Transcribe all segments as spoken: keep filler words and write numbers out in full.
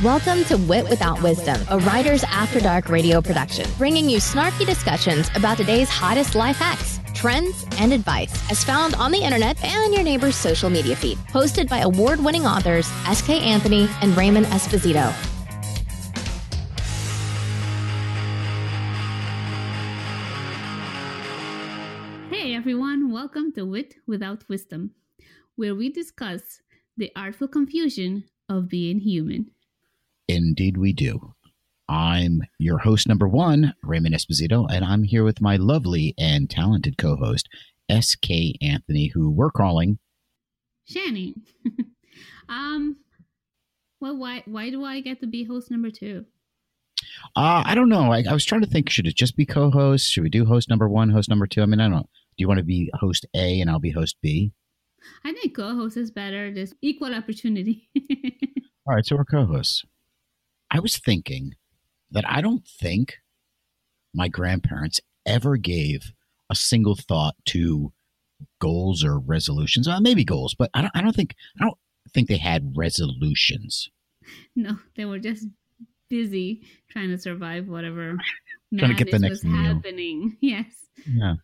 Welcome to Wit Without Wisdom, a Writers After Dark radio production, bringing you snarky discussions about today's hottest life hacks, trends, and advice, as found on the internet and your neighbor's social media feed. Hosted by award-winning authors S K Anthony and Raymond Esposito. Hey everyone, welcome to Wit Without Wisdom, where we discuss the artful confusion of being human. Indeed we do. I'm your host number one, Raymond Esposito, and I'm here with my lovely and talented co-host, S K Anthony, who we're calling Shani. um, well, why why do I get to be host number two? Uh, I don't know. I, I was trying to think, should it just be co-host? Should we do host number one, host number two? I mean, I don't know. Do you want to be host A and I'll be host B? I think co-host is better. There's equal opportunity. All right, so we're co-hosts. I was thinking that I don't think my grandparents ever gave a single thought to goals or resolutions. Uh, maybe goals, but I don't. I don't think. I don't think they had resolutions. No, they were just busy trying to survive whatever trying to get the next was meal. happening. Yes. Yeah.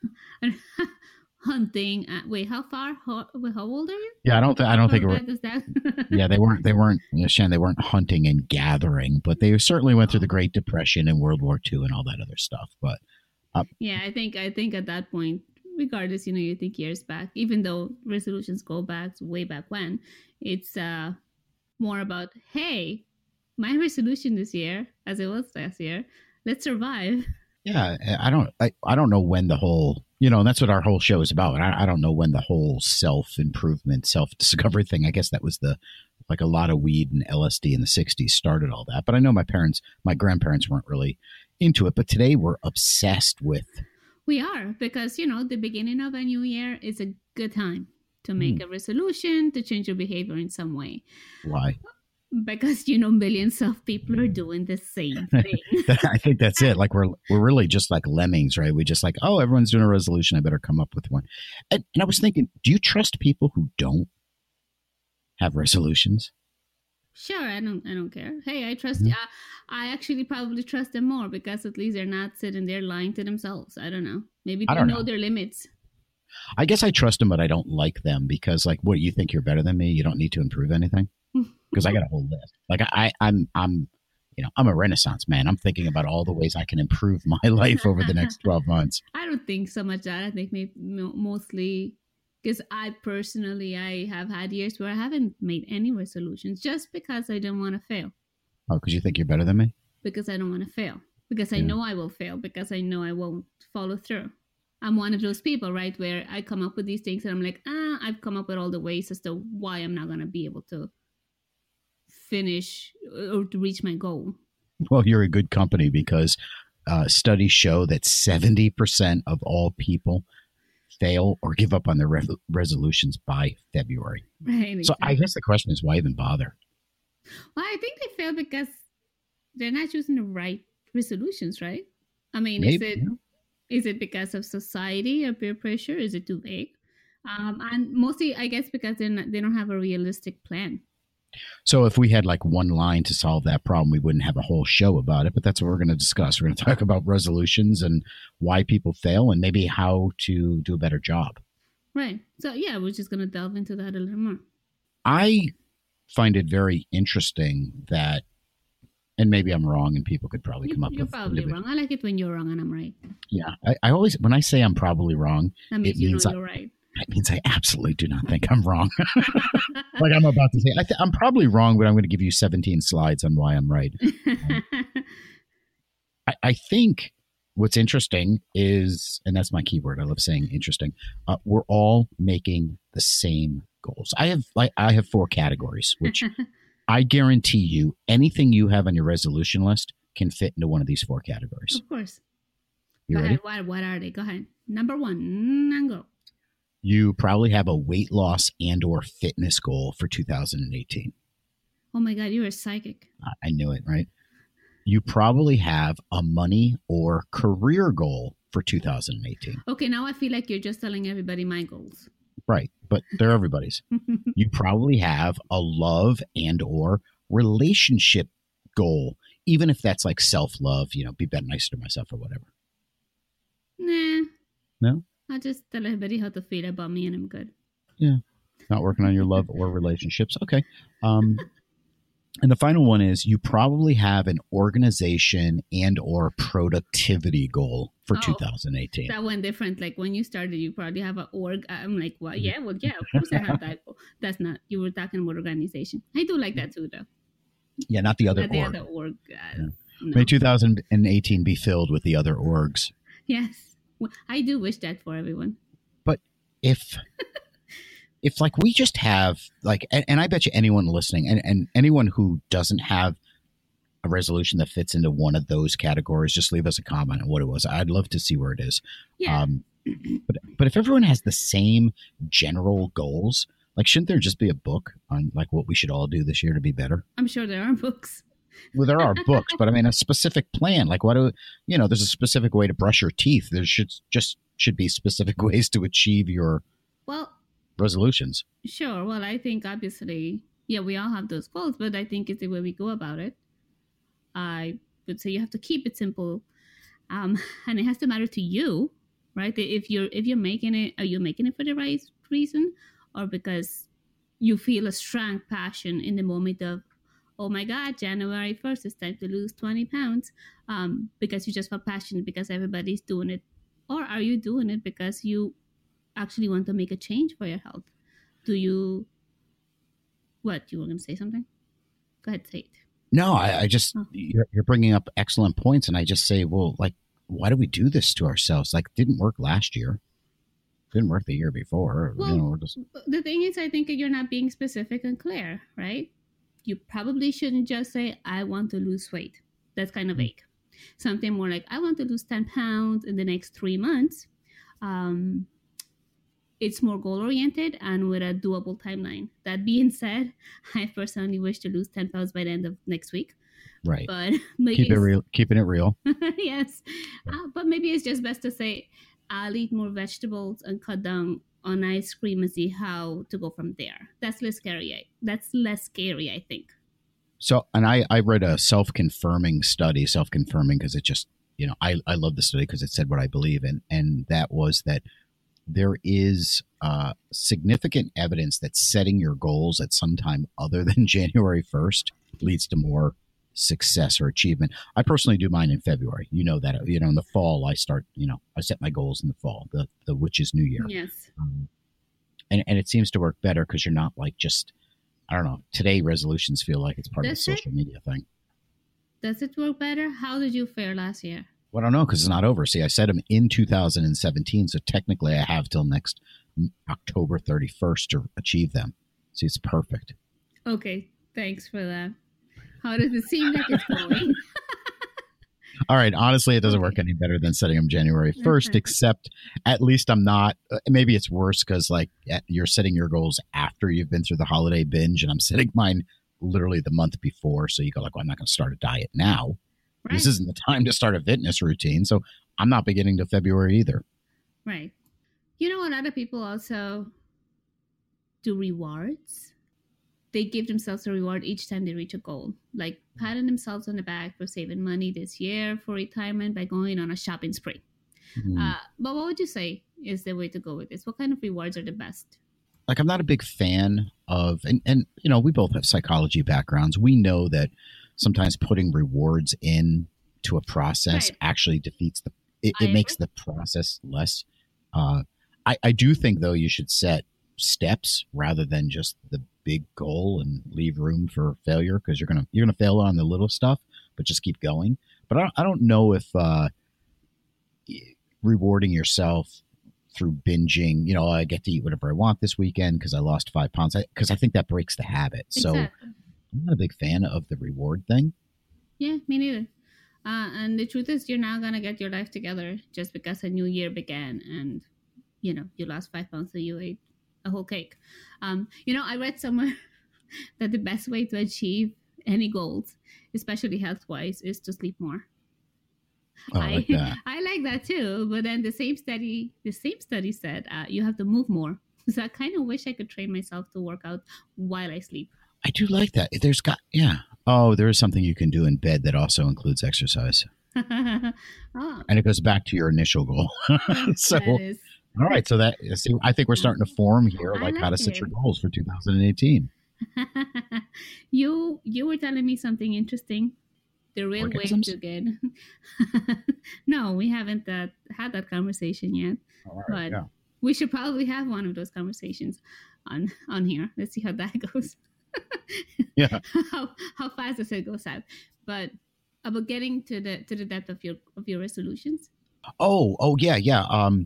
Hunting. Uh, wait, how far? How, how old are you? Yeah, I don't. Th- I don't how think it were. Is that? Yeah, they weren't. They weren't. You know, Shan, they weren't hunting and gathering, but they certainly went through the Great Depression and World War Two and all that other stuff. But uh, yeah, I think. I think at that point, regardless, you know, you think years back, even though resolutions go back way back when, it's uh more about, hey, my resolution this year, as it was last year, let's survive. Yeah, I don't. I, I don't know when the whole, you know, and that's what our whole show is about. I, I don't know when the whole self improvement, self discovery thing. I guess that was the like a lot of weed and L S D in the sixties started all that. But I know my parents, my grandparents weren't really into it. But today we're obsessed with. We are, because you know the beginning of a new year is a good time to make mm. a resolution to change your behavior in some way. Why? Because, you know, millions of people are doing the same thing. I think that's it. Like we're we're really just like lemmings, right? We just like, oh, everyone's doing a resolution. I better come up with one. And, and I was thinking, do you trust people who don't have resolutions? Sure, I don't. I don't care. Hey, I trust. Mm-hmm. I, I actually probably trust them more because at least they're not sitting there lying to themselves. I don't know. Maybe they know, know their limits. I guess I trust them, but I don't like them because, like, what, you think you're better than me? You don't need to improve anything. Because I got a whole list. Like I, I'm, I'm, you know, I'm a Renaissance man. I'm thinking about all the ways I can improve my life over the next twelve months. I don't think so much that. I think maybe mostly because I personally, I have had years where I haven't made any resolutions just because I don't want to fail. Oh, because you think you're better than me? Because I don't want to fail. Because I yeah. know I will fail. Because I know I won't follow through. I'm one of those people, right, where I come up with these things and I'm like, ah, I've come up with all the ways as to why I'm not going to be able to finish or to reach my goal. Well, you're a good company because uh, studies show that seventy percent of all people fail or give up on their re- resolutions by February. Right. Exactly. So I guess the question is, why even bother? Well, I think they fail because they're not choosing the right resolutions, right? I mean, Maybe, is it yeah. is it because of society or peer pressure? Is it too vague? Um, and mostly, I guess, because they're not, they don't have a realistic plan. So if we had like one line to solve that problem, we wouldn't have a whole show about it. But that's what we're going to discuss. We're going to talk about resolutions and why people fail and maybe how to do a better job. Right. So, yeah, we're just going to delve into that a little more. I find it very interesting that, and maybe I'm wrong and people could probably you, come up you're with. You're probably wrong. I like it when you're wrong and I'm right. Yeah. I, I always, when I say I'm probably wrong, that means it you means know I, you're right. That means I absolutely do not think I'm wrong. Like I'm about to say, I th- I'm probably wrong, but I'm going to give you seventeen slides on why I'm right. Um, I, I think what's interesting is, and that's my keyword, I love saying interesting, uh, we're all making the same goals. I have like I have four categories, which I guarantee you anything you have on your resolution list can fit into one of these four categories. Of course. You Go ready? ahead. What, what are they? Go ahead. Number one, and go. You probably have a weight loss and or fitness goal for two thousand eighteen. Oh my God, you're a psychic. I knew it, right? You probably have a money or career goal for two thousand eighteen. Okay, now I feel like you're just telling everybody my goals. Right, but they're everybody's. You probably have a love and or relationship goal, even if that's like self-love, you know, be better, nicer to myself or whatever? Nah. No? I just tell everybody how to feel about me and I'm good. Yeah. Not working on your love or relationships. Okay. Um, and the final one is you probably have an organization and or productivity goal for Oh, two thousand eighteen. That one different. Like when you started, you probably have an org. I'm like, well, yeah, well, yeah, of course I have that. That's not, you were talking about organization. I do like that too, though. Yeah, not the other Not the org. other org. Uh, Yeah. no. May two thousand eighteen be filled with the other orgs. Yes. Well, I do wish that for everyone. But if if like we just have like, and, and I bet you anyone listening and, and anyone who doesn't have a resolution that fits into one of those categories, just leave us a comment on what it was. I'd love to see where it is. Yeah. Um, but but if everyone has the same general goals, like shouldn't there just be a book on like what we should all do this year to be better? I'm sure there are books. Well, there are books, but I mean a specific plan. Like what do you know? There's a specific way to brush your teeth. There should just should be specific ways to achieve your Well, resolutions. sure. Well, I think obviously, yeah, we all have those goals, but I think it's the way we go about it. I would say you have to keep it simple, um, and it has to matter to you, right? If you're if you're making it, are you making it for the right reason, or because you feel a strong passion in the moment of, oh my God, January first, it's time to lose twenty pounds, um, because you just felt passionate because everybody's doing it, or are you doing it because you actually want to make a change for your health? Do you? What you were going to say something? Go ahead, say it. No, I, I just Oh. you're, you're bringing up excellent points, and I just say, well, like, why do we do this to ourselves? Like, didn't work last year, didn't work the year before. Well, you know, we're just The thing is, I think you're not being specific and clear, right? You probably shouldn't just say, I want to lose weight. That's kind of vague. Something more like, I want to lose ten pounds in the next three months. Um, it's more goal-oriented and with a doable timeline. That being said, I personally wish to lose ten pounds by the end of next week. right. But maybe Keep it it's- real, keeping it real. yes. Uh, but maybe it's just best to say, I'll eat more vegetables and cut down on ice cream and see how to go from there. That's less scary. That's less scary, I think. So, and I, I read a self-confirming study, self-confirming because it just, you know, I, I love the study because it said what I believe in. And that was that there is uh, significant evidence that setting your goals at some time other than January first leads to more success or achievement. I personally do mine in February. You know that, you know, in the fall, I start, you know, I set my goals in the fall, the, the which is New Year. Yes. Um, and, and it seems to work better because you're not like just, I don't know, today resolutions feel like it's part Does of it? the social media thing. Does it work better? How did you fare last year? Well, I don't know because it's not over. See, I set them in two thousand seventeen, so technically I have till next October thirty-first to achieve them. See, it's perfect. Okay. Thanks for that. How does it seem like it's going? All right. Honestly, it doesn't work any better than setting them January first, Okay. except at least I'm not. Uh, maybe it's worse because like at- you're setting your goals after you've been through the holiday binge, and I'm setting mine literally the month before. So you go like, well, I'm not going to start a diet now. Right. This isn't the time to start a fitness routine. So I'm not beginning to February either. Right. You know what? Other people also do rewards. They give themselves a reward each time they reach a goal, like patting themselves on the back for saving money this year for retirement by going on a shopping spree. Hmm. Uh, but what would you say is the way to go with this? What kind of rewards are the best? Like I'm not a big fan of, and, and you know, we both have psychology backgrounds. We know that sometimes putting rewards in to a process Right. actually defeats the, it, I it makes agree. the process less. Uh, I, I do think though you should set steps rather than just the big goal and leave room for failure because you're gonna you're gonna fail on the little stuff, but just keep going. But I don't, I don't know if uh, rewarding yourself through binging, you know, I get to eat whatever I want this weekend because I lost five pounds, because I, I think that breaks the habit. So Exactly. I'm not a big fan of the reward thing. Yeah, me neither. Uh, and the truth is, you're not gonna get your life together just because a new year began and you know you lost five pounds, so you ate a whole cake. Um, you know, I read somewhere that the best way to achieve any goals, especially health wise, is to sleep more. Oh, I like that. I like that too. But then the same study, the same study said uh, you have to move more. So I kind of wish I could train myself to work out while I sleep. I do like that. There's got, yeah, Oh, there is something you can do in bed that also includes exercise. Oh, And it goes back to your initial goal. So, that is. all right. So that, see, I think we're starting to form here, I like how like to set it. your goals for two thousand eighteen. you you were telling me something interesting. The real Orgasms? way to get. No, we haven't uh, had that conversation yet. All But right. Yeah. we should probably have one of those conversations on on here. Let's see how that goes. Yeah. how how fast does it go south? But about getting to the to the depth of your of your resolutions. Oh, oh, yeah, yeah. Um,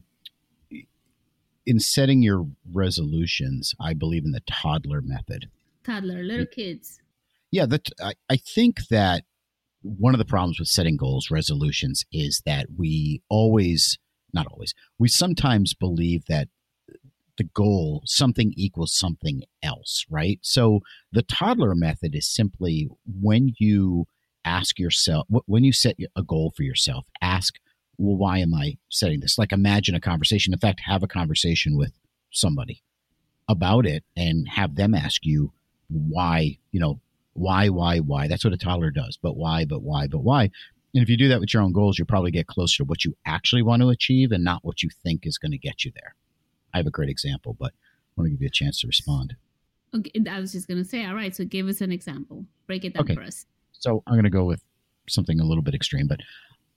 in setting your resolutions, I believe in the toddler method. Toddler, little kids. Yeah, that I, I think that one of the problems with setting goals, resolutions, is that we always, not always, we sometimes believe that the goal, something equals something else, right? So the toddler method is simply when you ask yourself, when you set a goal for yourself, ask, well, why am I setting this? Like imagine a conversation. In fact, have a conversation with somebody about it and have them ask you why, you know, why, why, why. That's what a toddler does. But why, but why, but why? And if you do that with your own goals, you'll probably get closer to what you actually want to achieve and not what you think is going to get you there. I have a great example, but I want to give you a chance to respond. Okay, I was just gonna say, all right. So give us an example. Break it down Okay. for us. So I'm going to go with something a little bit extreme, but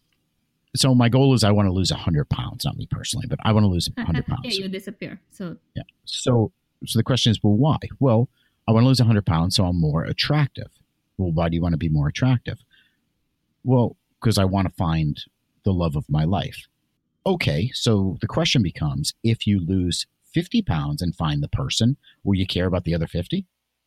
so my goal is I want to lose one hundred pounds, not me personally, but I want to lose one hundred pounds. Yeah, you disappear. So Yeah. So, so the question is, well, why? Well, I want to lose one hundred pounds, so I'm more attractive. Well, why do you want to be more attractive? Well, because I want to find the love of my life. Okay, so the question becomes, if you lose fifty pounds and find the person, will you care about the other fifty?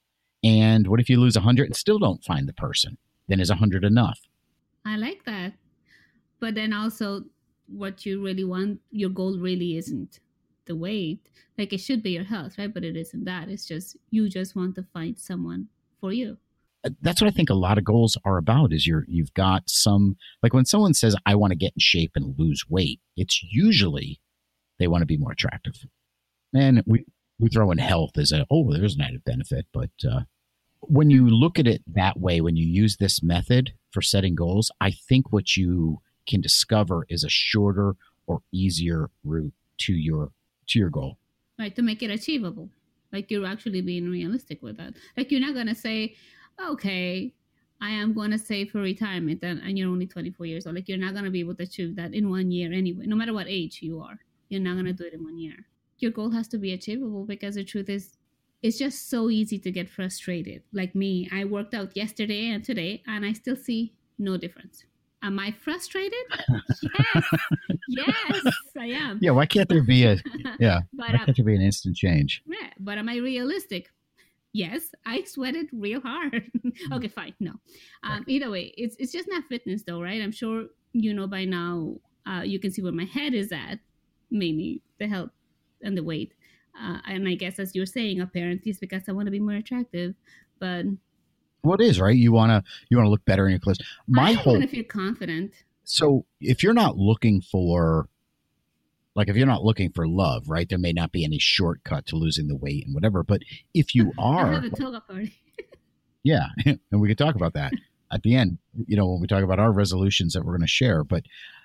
And what if you lose one hundred and still don't find the person? Then is one hundred enough? I like that. But then also what you really want, your goal really isn't the weight. Like it should be your health, right? But it isn't that. It's just, you just want to find someone for you. That's what I think a lot of goals are about is you're, you've got some, like when someone says, I want to get in shape and lose weight, it's usually they want to be more attractive. And we, we throw in health as a, oh, there's an added benefit. But uh, when you look at it that way, when you use this method for setting goals, I think what you can discover is a shorter or easier route to your to your goal. Right, to make it achievable. Like you're actually being realistic with that. Like you're not going to say, okay, I am going to save for retirement and, and you're only twenty-four years old. Like you're not going to be able to achieve that in one year anyway, no matter what age you are. You're not going to do it in one year. Your goal has to be achievable because the truth is, it's just so easy to get frustrated. Like me, I worked out yesterday and today and I still see no difference. Am I frustrated? Yes. Yes, I am. Yeah, why can't there be a, yeah, But why um, can't there be an instant change? yeah, but am I realistic? Yes, I sweated real hard. Okay, fine. No. Um, either way, it's it's just not fitness though, right? I'm sure you know by now, uh, you can see where my head is at, mainly the health and the weight. Uh, and I guess as you're saying, apparently it's because I want to be more attractive. But Well, it is, right? You want to you want to look better in your clothes. My I whole want to feel confident. So if you're not looking for, like if you're not looking for love, right, there may not be any shortcut to losing the weight and whatever. But if you I are, have a toga party. yeah, and we could talk about that at the end, you know, when we talk about our resolutions that we're going to share. But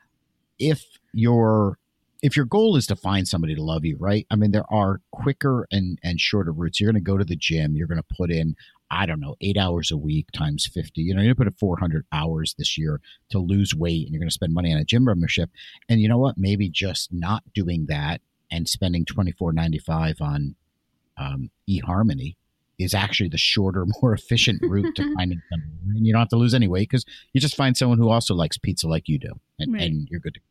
if your if your goal is to find somebody to love you, right? I mean, there are quicker and, and shorter routes. You're going to go to the gym. You're going to put in, I don't know, eight hours a week times fifty. You know, you're going to put in four hundred hours this year to lose weight, and you're going to spend money on a gym membership. And you know what? Maybe just not doing that and spending twenty-four ninety-five on um, eHarmony is actually the shorter, more efficient route to finding somebody. And you don't have to lose any weight because you just find someone who also likes pizza like you do, and, Right. and you're good to go.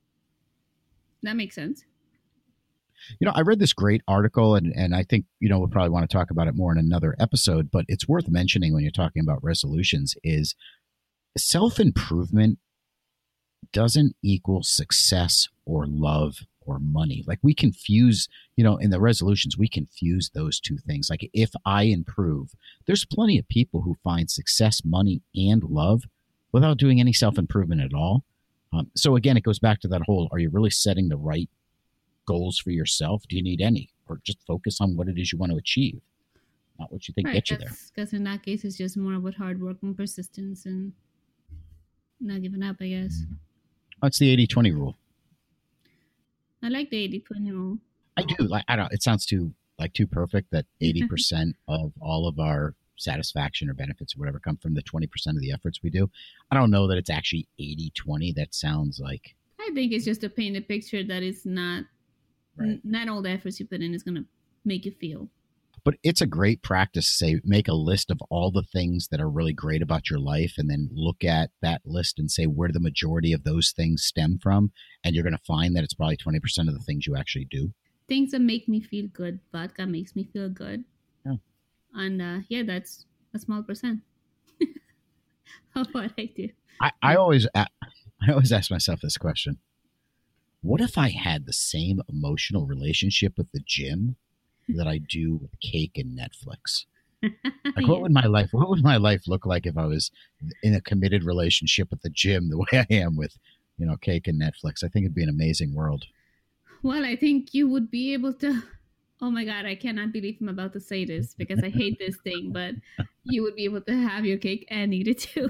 That makes sense. You know, I read this great article, and, and I think, you know, we'll probably want to talk about it more in another episode, but it's worth mentioning when you're talking about resolutions is self-improvement doesn't equal success or love or money. Like we confuse, you know, in the resolutions, we confuse those two things. Like if I improve, there's plenty of people who find success, money, and love without doing any self-improvement at all. Um, so again, it goes back to that whole, are you really setting the right goals for yourself? Do you need any? Or just focus on what it is you want to achieve? not what you think right, gets you there. Because in that case, it's just more about hard work and persistence and not giving up, I guess. What's the eighty twenty rule? I like the eighty twenty rule. I do. Like, I don't. It sounds too like too perfect that eighty percent of all of our satisfaction or benefits or whatever come from the twenty percent of the efforts we do. I don't know that it's actually eighty twenty. That sounds like. I think it's just to paint a picture that it's not right. n- not all the efforts you put in is going to make you feel. But it's a great practice to say, make a list of all the things that are really great about your life and then look at that list and say where the majority of those things stem from. And you're going to find that it's probably twenty percent of the things you actually do. Things that make me feel good. Vodka makes me feel good. Yeah. And uh, yeah, that's a small percent of what I do. I, I always I always ask myself this question. What if I had the same emotional relationship with the gym that I do with cake and Netflix? Like, what would my life what would my life look like if I was in a committed relationship with the gym the way I am with, you know, cake and Netflix? I think it'd be an amazing world. Well, I think you would be able to. Oh my God, I cannot believe I'm about to say this because I hate this thing, but you would be able to have your cake and eat it too.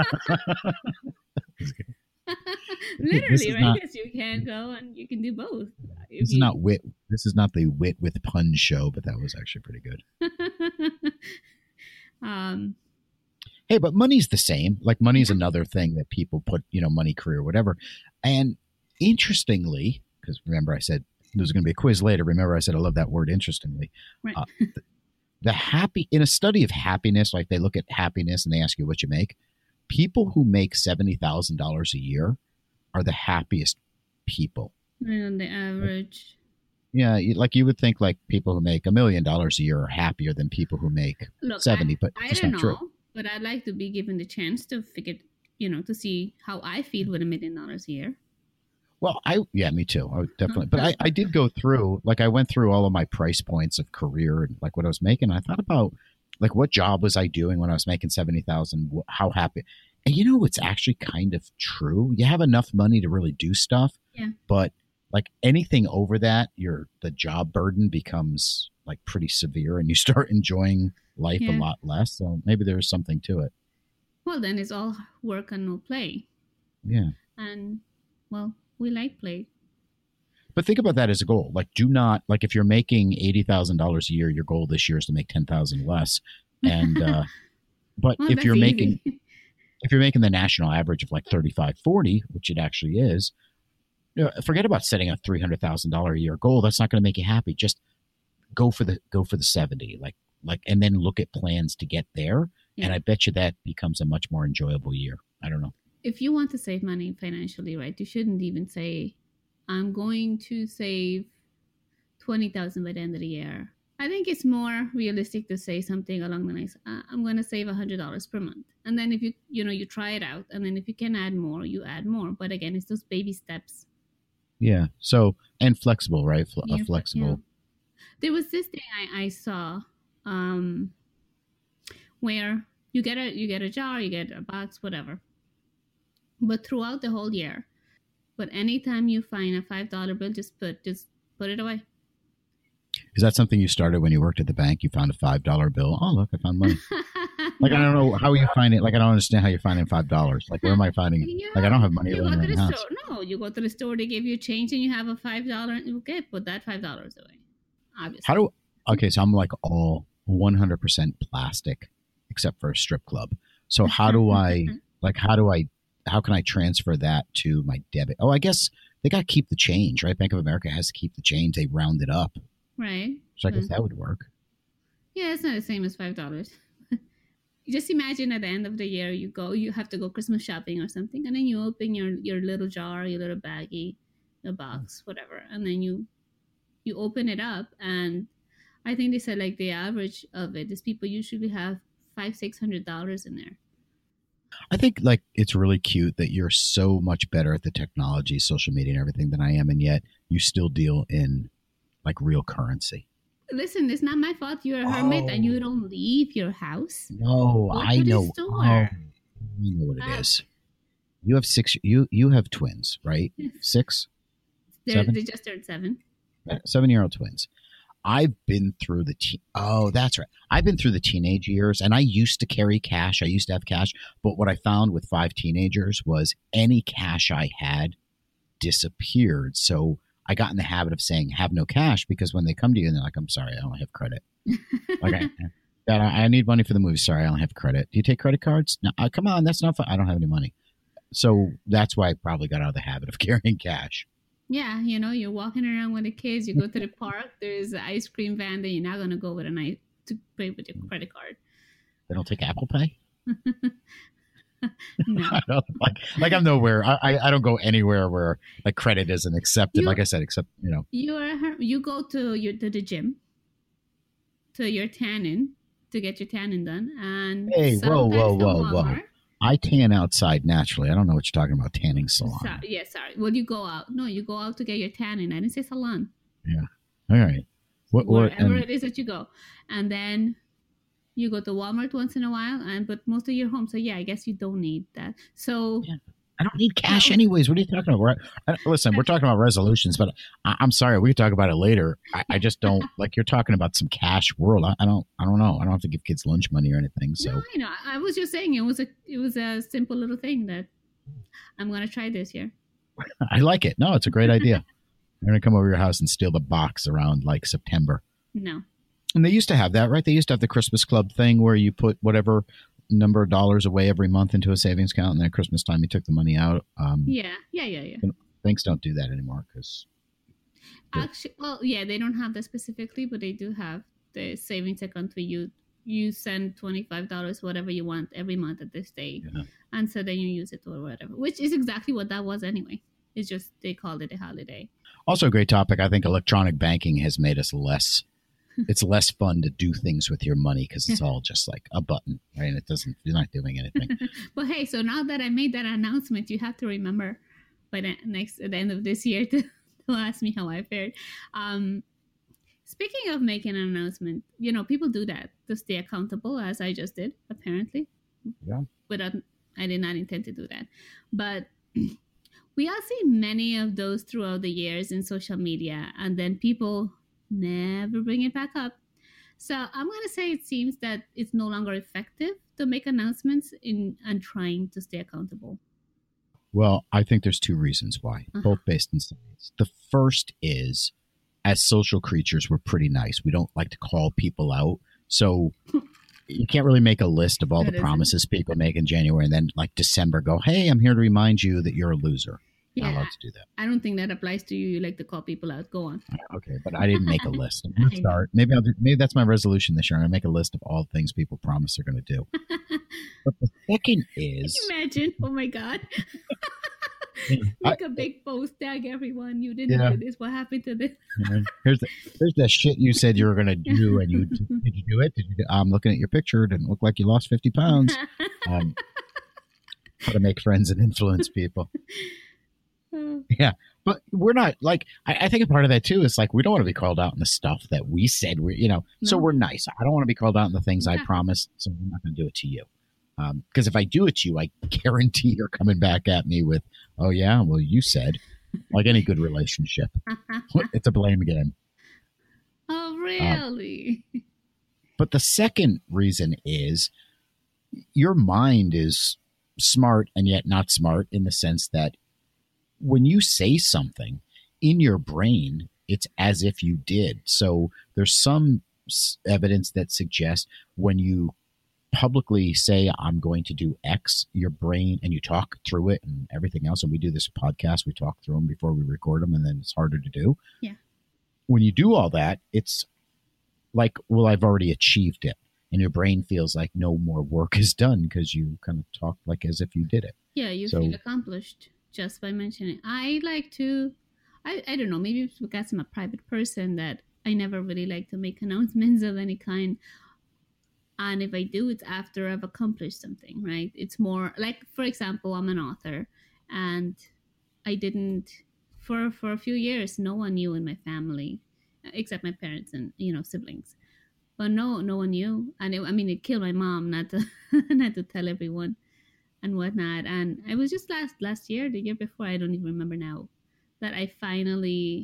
Literally, right? Because you can go and you can do both. If This is you... not wit. This is not the wit with pun show, but that was actually pretty good. um, hey, but money's the same. Like, money's another thing that people put, you know, money, career, whatever. And interestingly, because remember I said there's going to be a quiz later. Remember I said I love that word, interestingly. Right. Uh, the, the happy in a study of happiness, like they look at happiness and they ask you what you make. People who make seventy thousand dollars a year are the happiest people. On the average. Yeah, you- like you would think like people who make a million dollars a year are happier than people who make Look, seventy, I, but I it's don't not know, true. but I'd like to be given the chance to figure, you know, to see how I feel with a million dollars a year. Well, I yeah, me too. I would definitely, but I, I did go through like I went through all of my price points of career and like what I was making. I thought about like what job was I doing when I was making seventy thousand? How happy? And you know, it's actually kind of true. You have enough money to really do stuff, Yeah. but like anything over that, your the job burden becomes like pretty severe, and you start enjoying life a Yeah. lot less. So maybe there's something to it. Well, then it's all work and no play. Yeah. And, well, we like play. But think about that as a goal. Like, do not like if you're making eighty thousand dollars a year, your goal this year is to make ten thousand less. And uh, but Well, if that's you're easy. making if you're making the national average of like thirty-five, forty, which it actually is, you know, forget about setting a three hundred thousand dollar a year goal. That's not going to make you happy. Just go for the go for the seventy. Like like, and then look at plans to get there. Yeah. And I bet you that becomes a much more enjoyable year. I don't know. If you want to save money financially, right, you shouldn't even say, I'm going to save twenty thousand by the end of the year. I think it's more realistic to say something along the lines, uh, I'm going to save one hundred dollars per month. And then if you, you know, you try it out, and then if you can add more, you add more. But again, it's those baby steps. Yeah. So, and flexible, right? Fle- Yeah, a flexible. yeah. There was this thing I, I saw um, where you get a you get a jar, you get a box, whatever. But throughout the whole year, but anytime you find a five dollar bill, just put just put it away. Is that something you started when you worked at the bank? You found a five dollar bill. Oh, look, I found money. Like, I don't know how you find it. Like, I don't understand how you're finding five dollars. Like, where am I finding it? Yeah. Like, I don't have money You laying go to around the the house. store. No, you go to the store. They give you change, and you have a five dollar. Okay, put that five dollars away. Obviously. How do, okay, so I'm like all one hundred percent plastic except for a strip club. So how do I, like, how do I, how can I transfer that to my debit? Oh, I guess they got to keep the change, right? Bank of America has to keep the change. They round it up. Right. So I guess Mm. that would work. Yeah, it's not the same as five dollars. Just imagine at the end of the year, you go, you have to go Christmas shopping or something, and then you open your your little jar, your little baggie, your box, whatever, and then you you open it up, and I think they said like the average of it is people usually have five six hundred dollars in there. I think like it's really cute that you're so much better at the technology, social media and everything than I am. And yet you still deal in like real currency. Listen, it's not my fault. You're a hermit Oh. and you don't leave your house. No, Go I to the know. store. Oh, I know what it Ah. is. You have six. You you have twins, right? Six, They're, Seven? they just turned seven. seven year old twins. I've been through the te- oh, that's right. I've been through the teenage years, and I used to carry cash. I used to have cash, but what I found with five teenagers was any cash I had disappeared. So I got in the habit of saying have no cash, because when they come to you and they're like, I'm sorry, I don't have credit. Like I, Dad, I need money for the movie. Sorry, I don't have credit. Do you take credit cards? No, uh, come on, that's not fun. I don't have any money. So that's why I probably got out of the habit of carrying cash. Yeah, you know, you're walking around with the kids. You go to the park. There's an ice cream van. That you're not gonna go with an ice to pay with your credit card. They don't take Apple Pay. No, I don't, like like I'm nowhere. I, I I don't go anywhere where like credit isn't accepted. You- like I said, except you know. you are you go to your to the gym, to your tanning to get your tanning done, and Hey, whoa, sometimes whoa, to whoa, whoa. Walmart. I tan outside naturally. I don't know what you're talking about. Tanning salon. Sorry, yeah, sorry. Well, you go out. No, you go out to get your tanning. I didn't say salon. All right. What what? Wherever And, it is that you go, and then you go to Walmart once in a while, and but most of your home. So yeah, I guess you don't need that. So Yeah. I don't need cash No. anyways. What are you talking about? We're, I, listen, we're talking about resolutions, but I, I'm sorry. We can talk about it later. I, I just don't like you're talking about some cash world. I, I don't. I don't know. I don't have to give kids lunch money or anything. So no, you know, I I was just saying it was a it was a simple little thing that I'm gonna try this year. I like it. No, it's a great idea. I'm gonna come over your house and steal the box around like September. No, And they used to have that, right? They used to have the Christmas Club thing where you put whatever number of dollars away every month into a savings account, and then at Christmas time you took the money out. Um, yeah, yeah, yeah, yeah. Banks don't do that anymore because Yeah. Actually, well, yeah, they don't have that specifically, but they do have the savings account where you you send twenty five dollars, whatever you want, every month at this date, Yeah. and so then you use it or whatever, which is exactly what that was anyway. It's just they called it a holiday. also a great topic. I think electronic banking has made us less. It's less fun to do things with your money because it's all just like a button, right? And it doesn't. You're not doing anything. But hey, so now that I made that announcement, you have to remember by the next at the end of this year to, to ask me how I fared. Um, speaking of making an announcement, you know, people do that to stay accountable, as I just did, apparently. Yeah. Without, I did not intend to do that, but we have seen many of those throughout the years in social media, and then people never bring it back up. So I'm going to say it seems that it's no longer effective to make announcements in and trying to stay accountable. Well, I think there's two reasons why, Uh-huh. both based in science. The first is, as social creatures, we're pretty nice. We don't like to call people out. So you can't really make a list of all That the isn't- promises people make in January and then like December go, hey, I'm here to remind you that you're a loser. Not Yeah, allowed to do that. I don't think that applies to you. You like to call people out. Go on. Okay, but I didn't make a list. I'm I gonna know. start. Maybe I'll do, maybe that's my resolution this year. I'm gonna make a list of all things people promise they're gonna do. But the second is, Imagine, oh my God. I- Make a big post, tag everyone. You didn't Yeah. do this. What happened to this? you know, here's the here's the shit you said you were gonna do, and you did you do it? Did you? Do, I'm looking at your picture. It didn't look like you lost fifty pounds. Um, how to make friends and influence people. Yeah, but we're not like I, I think a part of that too is like we don't want to be called out in the stuff that we said we you know. So No. we're nice. I don't want to be called out in the things I Yeah. promised. So I'm not going to do it to you. Because if I do it to you, I guarantee you're coming back at me with, "Oh yeah, well you said," like any good relationship. It's a blame game. Oh, really? But the second reason is your mind is smart and yet not smart in the sense that when you say something in your brain, it's as if you did. So there's some s- evidence that suggests when you publicly say, I'm going to do X, your brain, and you talk through it and everything else. And we do this podcast, we talk through them before we record them, and then it's harder to do. Yeah. When you do all that, it's like, well, I've already achieved it. And your brain feels like no more work is done because you kind of talk like as if you did it. Yeah, you So- feel accomplished just by mentioning. I like to, I, I don't know, maybe it's because I'm a private person that I never really like to make announcements of any kind. And if I do, it's after I've accomplished something, right? It's more like, for example, I'm an author and I didn't, for, for a few years, no one knew in my family, except my parents and, you know, siblings. But no, no one knew. And it, I mean, it killed my mom not to, not to tell everyone and whatnot. And it was just last last year, the year before, I don't even remember now, that I finally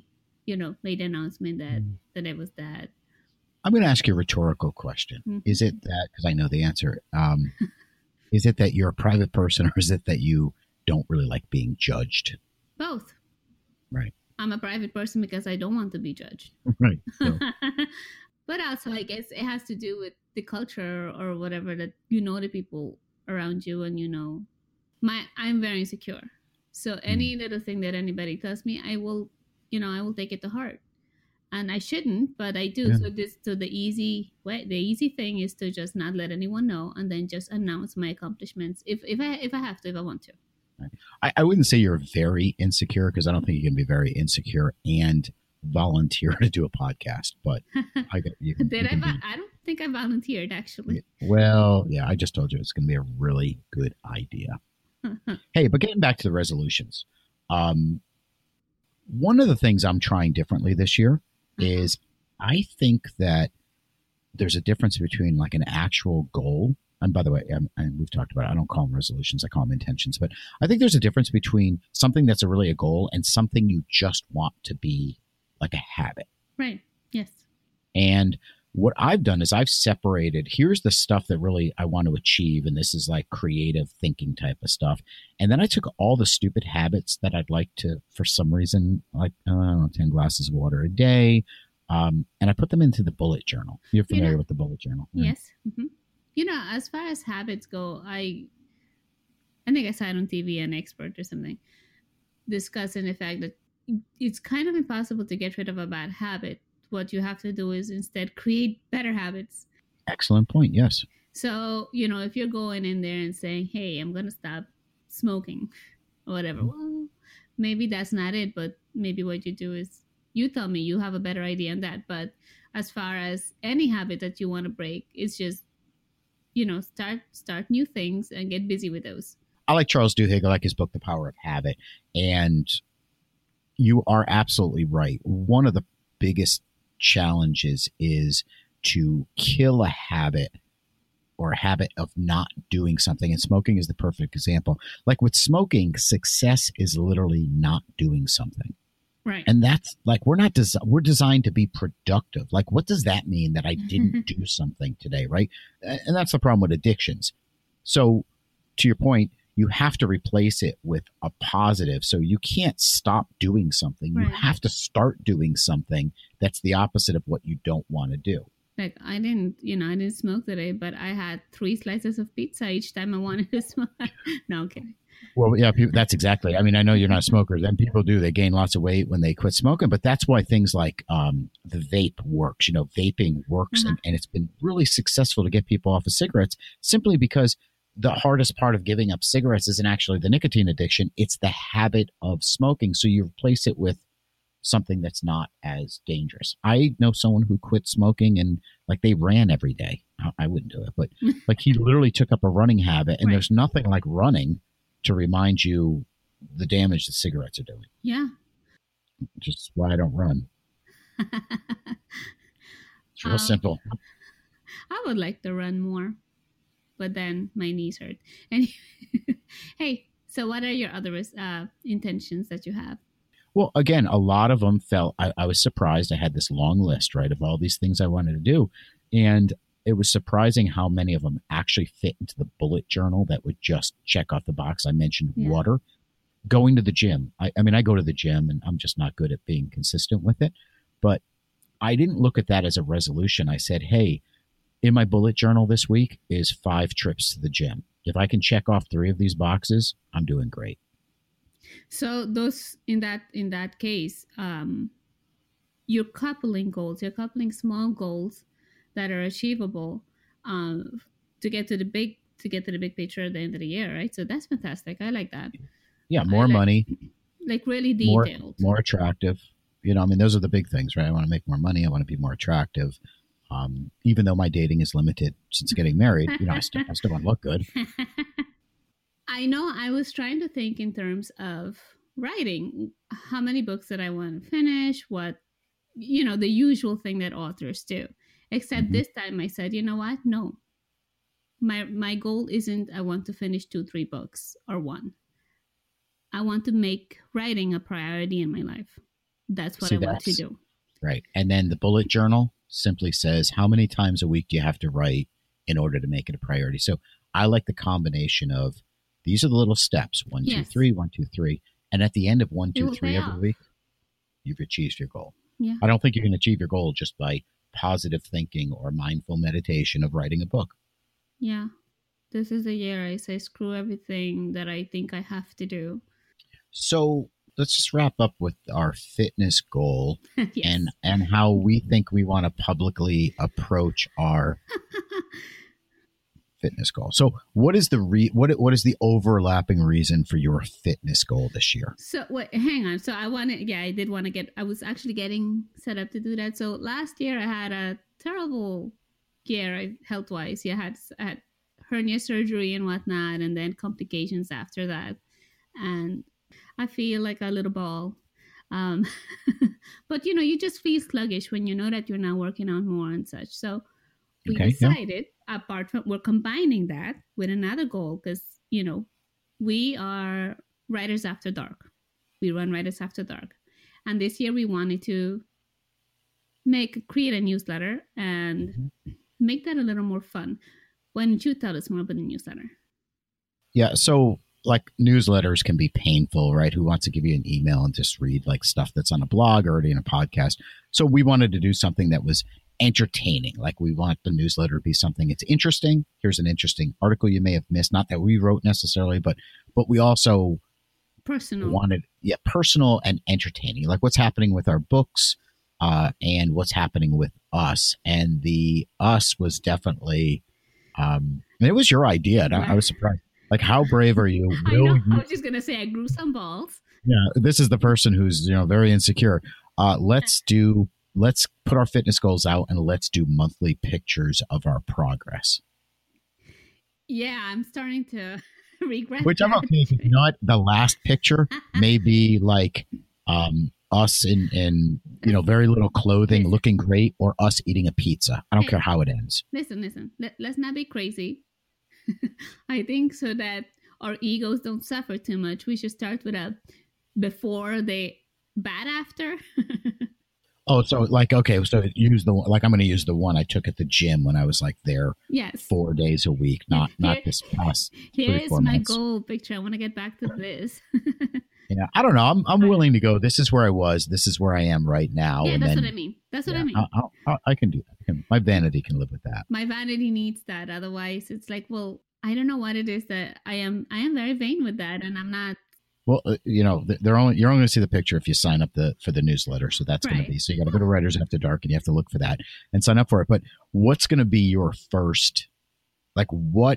you know, made the announcement that, mm. that it was that. I'm going to ask you a rhetorical question. Mm-hmm. Is it that, because I know the answer, um, is it that you're a private person, or is it that you don't really like being judged? Both. Right. I'm a private person because I don't want to be judged. Right. So. But also, I guess it has to do with the culture or whatever, that you know the people around you, and you know, my I'm very insecure. So any mm. little thing that anybody tells me, I will, you know, I will take it to heart. And I shouldn't, but I do. Yeah. So this, so the easy way, the easy thing is to just not let anyone know, and then just announce my accomplishments if if I if I have to, if I want to. I, I wouldn't say you're very insecure, because I don't think you can be very insecure and volunteer to do a podcast. But I get you. Can, Did you I? Be, I don't think I volunteered, actually. Well, yeah, I just told you it's going to be a really good idea. Hey, but getting back to the resolutions, um, one of the things I'm trying differently this year uh-huh. is I think that there's a difference between like an actual goal. And by the way, um, and we've talked about it, I don't call them resolutions, I call them intentions. But I think there's a difference between something that's a really a goal and something you just want to be like a habit. Right. Yes. And what I've done is I've separated, here's the stuff that really I want to achieve, and this is like creative thinking type of stuff. And then I took all the stupid habits that I'd like to, for some reason, like, I don't know, ten glasses of water a day, um, and I put them into the bullet journal. You're familiar you know, with the bullet journal, right? Yes. Mm-hmm. You know, as far as habits go, I I think I saw it on T V, an expert or something, discussing the fact that it's kind of impossible to get rid of a bad habit. What you have to do is instead create better habits. Excellent point, yes. So, you know, if you're going in there and saying, hey, I'm going to stop smoking or whatever, mm-hmm. well, maybe that's not it, but maybe what you do is, you tell me, you have a better idea on that. But as far as any habit that you want to break, it's just, you know, start start new things and get busy with those. I like Charles Duhigg. I like his book, The Power of Habit. And you are absolutely right. One of the biggest challenges is to kill a habit or a habit of not doing something. And smoking is the perfect example. Like with smoking, success is literally not doing something. Right. And that's like, we're not, des- we're designed to be productive. Like, what does that mean that I didn't do something today? Right. And that's the problem with addictions. So to your point, you have to replace it with a positive. So you can't stop doing something. Right. You have to start doing something that's the opposite of what you don't want to do. Like I didn't, you know, I didn't smoke today, but I had three slices of pizza each time I wanted to smoke. No, I'm kidding. Well, yeah, that's exactly. I mean, I know you're not a smoker. Then people do. They gain lots of weight when they quit smoking. But that's why things like um, the vape works. You know, vaping works. Uh-huh. And, and it's been really successful to get people off of cigarettes simply because the hardest part of giving up cigarettes isn't actually the nicotine addiction. It's the habit of smoking. So you replace it with something that's not as dangerous. I know someone who quit smoking and like they ran every day. I, I wouldn't do it, but like he literally took up a running habit, and right. There's nothing like running to remind you the damage that cigarettes are doing. Yeah. Which is why I don't run. It's real um, simple. I would like to run more, but then my knees hurt. And hey, so what are your other uh, intentions that you have? Well, again, a lot of them felt, I, I was surprised. I had this long list, right, of all these things I wanted to do. And it was surprising how many of them actually fit into the bullet journal that would just check off the box. I mentioned yeah. water, going to the gym. I, I mean, I go to the gym and I'm just not good at being consistent with it. But I didn't look at that as a resolution. I said, hey, in my bullet journal this week is five trips to the gym. If I can check off three of these boxes, I'm doing great. So those in that in that case, um, you're coupling goals. You're coupling small goals that are achievable um, to get to the big to get to the big picture at the end of the year, right? So that's fantastic. I like that. Yeah, more like, money, like really detailed, more, more attractive. You know, I mean, those are the big things, right? I want to make more money. I want to be more attractive. Um, even though my dating is limited since getting married, you know, I still I still want to look good. I know I was trying to think in terms of writing, how many books that I want to finish, what, you know, the usual thing that authors do. Except mm-hmm. this time I said, you know what? No. My my goal isn't I want to finish two, three books or one. I want to make writing a priority in my life. that's what See, I want to that's- do. Right. And then the bullet journal simply says how many times a week do you have to write in order to make it a priority. So I like the combination of these are the little steps, one, two, Yes. three, one, two, three. And at the end of one, It two, will three pay every off. week, you've achieved your goal. Yeah. I don't think you can achieve your goal just by positive thinking or mindful meditation of writing a book. Yeah. This is the year I say screw everything that I think I have to do. So let's just wrap up with our fitness goal Yes. and, and how we think we want to publicly approach our fitness goal. So what is the re- what what is the overlapping reason for your fitness goal this year? So wait, hang on. So I wanted, yeah, I did want to get, I was actually getting set up to do that. So last year I had a terrible year health wise. Yeah, I had, I had hernia surgery and whatnot, and then complications after that. And I feel like a little ball. Um, but you know, you just feel sluggish when you know that you're not working out more and such. So we Okay, yeah. decided, apart from, we're combining that with another goal because, you know, we are Writers After Dark. We run Writers After Dark. And this year we wanted to make, create a newsletter and Mm-hmm. make that a little more fun. Why don't you tell us more about the newsletter? Yeah, so like newsletters can be painful, right? Who wants to give you an email and just read like stuff that's on a blog or already in a podcast? So we wanted to do something that was entertaining. Like we want the newsletter to be something that's interesting. Here's an interesting article you may have missed. Not that we wrote necessarily, but but we also Personal. wanted yeah personal and entertaining. Like what's happening with our books uh, and what's happening with us. And the us was definitely um, and it was your idea. And I, I was surprised. Like how brave are you? I Will know. you- I was just going to say I grew some balls. yeah, this is the person who's, you know, very insecure. Uh, let's do, let's put our fitness goals out and let's do monthly pictures of our progress. Yeah, I'm starting to regret Which I'm that. okay with. You know what? The last picture may be like um, us in, in, you know, very little clothing, looking great, or us eating a pizza. I don't Hey. care how it ends. Listen, listen. Let, let's not be crazy. I think so that our egos don't suffer too much. We should start with a before, the bad after. Oh, so like, okay, so use the, like I'm going to use the one I took at the gym when I was like there Yes. four days a week, not, not Here- this past Here three, is four my months. goal picture. I want to get back to this. Yeah, I don't know. I'm I'm willing to go. This is where I was. This is where I am right now. yeah, and that's then, what I mean. That's what yeah, I mean. I, I, I- I can do that. I can, my vanity can live with that. My vanity needs that. Otherwise, it's like, well, I don't know what it is that I am. I am very vain with that, and I'm not. Well, uh, you know, th- they're only you're only going to see the picture if you sign up the for the newsletter. So that's going Right. to be. So you got to go to Writers After Dark and you have to look for that and sign up for it. But what's going to be your first? Like, what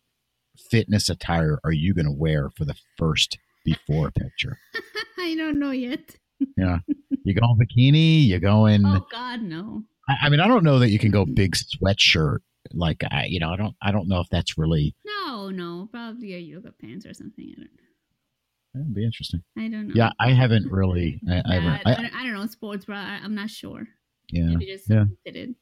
fitness attire are you going to wear for the first before picture? I don't know yet. Yeah, you going bikini? You going? Oh God, no. I, I mean, I don't know that you can go big sweatshirt. Like, I, you know, I don't, I don't know if that's really. No, no. Probably a yoga pants or something. I don't. That'd be interesting. I don't know. Yeah, I haven't really. I, I, Yeah, haven't, I, I, I, don't, I don't know sports bra. I, I'm not sure. yeah, Maybe just yeah. something fitted.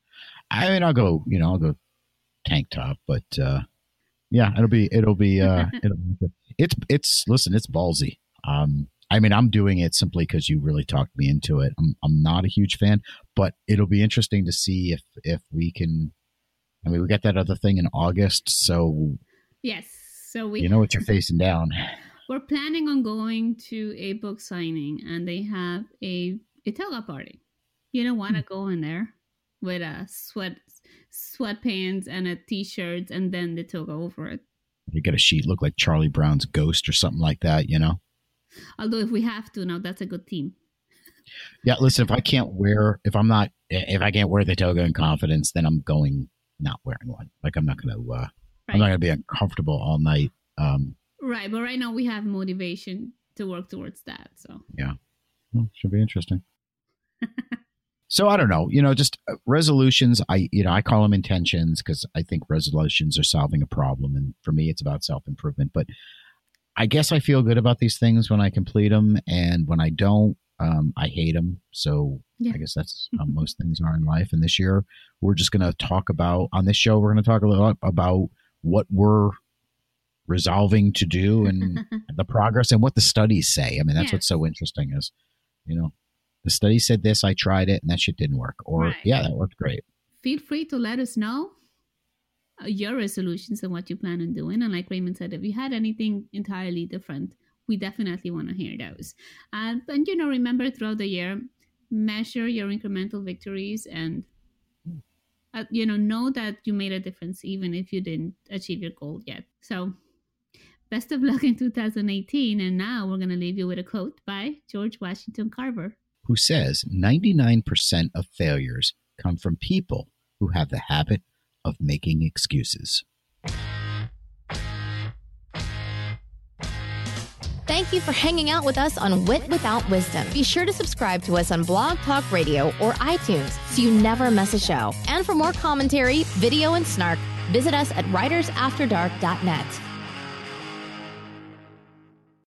I mean, I'll go. You know, I'll go tank top, but uh, yeah, it'll be, it'll be, uh, it'll be good. It's, it's. Listen, it's ballsy. Um, I mean, I'm doing it simply because you really talked me into it. I'm, I'm not a huge fan, but it'll be interesting to see if, if we can. I mean, we got that other thing in August, so Yes. So we you know what you're facing down. we're planning on going to a book signing, and they have a a toga party. You don't want to go in there with a sweat sweatpants and a t-shirt and then the toga over it. You get a sheet look like Charlie Brown's ghost or something like that, you know? Although if we have to, now that's a good team. Yeah, listen, if I can't wear, if I'm not, if I can't wear the toga in confidence, then I'm going not wearing one. Like I'm not going to, uh, I'm not Right. going to be uncomfortable all night. Um, Right, but right now we have motivation to work towards that. So yeah, well, should be interesting. So I don't know, you know, just uh, resolutions. I, you know, I call them intentions because I think resolutions are solving a problem. And for me, it's about self-improvement, but I guess I feel good about these things when I complete them. And when I don't, um, I hate them. So Yeah. I guess that's how most things are in life. And this year we're just going to talk about, on this show, we're going to talk a little about what we're resolving to do and the progress and what the studies say. I mean, that's Yes. what's so interesting is, you know, the study said this, I tried it, and that shit didn't work. Or, right. yeah, that worked great. Feel free to let us know your resolutions and what you plan on doing. And like Raymond said, if you had anything entirely different, we definitely want to hear those. Uh, and, you know, remember throughout the year, measure your incremental victories and, uh, you know, know that you made a difference even if you didn't achieve your goal yet. So best of luck in two thousand eighteen. And now we're going to leave you with a quote by George Washington Carver, who says ninety-nine percent of failures come from people who have the habit of making excuses. Thank you for hanging out with us on Wit Without Wisdom. Be sure to subscribe to us on Blog Talk Radio or iTunes so you never miss a show. And for more commentary, video, and snark, visit us at writers after dark dot net.